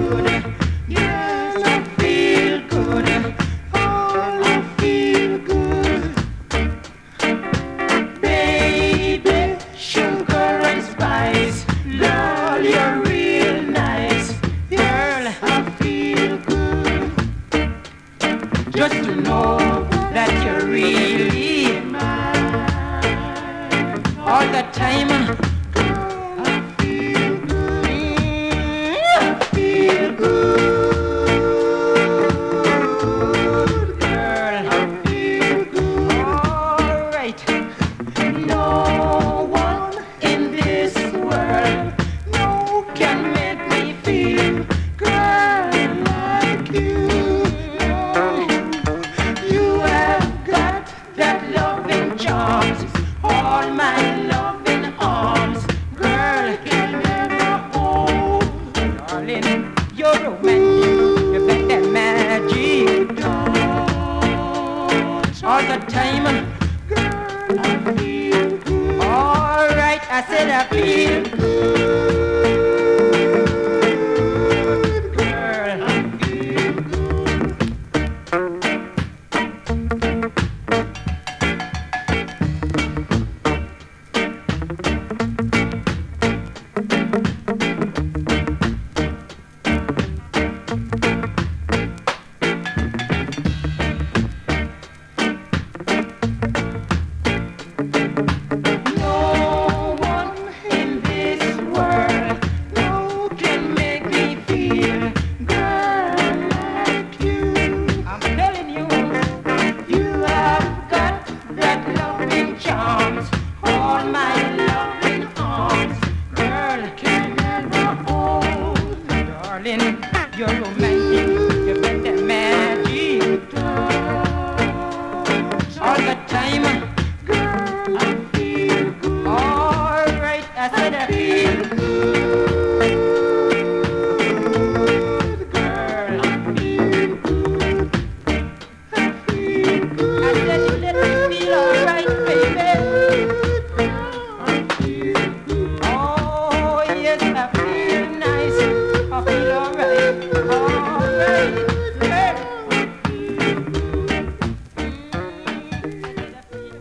good. Yes, I feel good. Oh, I feel good. Baby, sugar and spice. Lord, you're real nice. Girl, I feel good. Just to know that you're really mine all the time. Feel good, girl. Feel good. All right. No one in this world, no can make me feel, girl, like you. You have got that loving charms, all my loving arms, girl, can never hold. Darling, you're romantic, you got that magic touch all the time. Girl, I feel good. All right, I said I feel good. Girl, I feel no one in this world, no can make me feel, girl, like you. I'm telling you, you have got that loving charms, all my loving arms, girl, can never hold. Darling, you're romantic, you got that magic touch all the time. Girl, I feel good. All right, I said I feel good.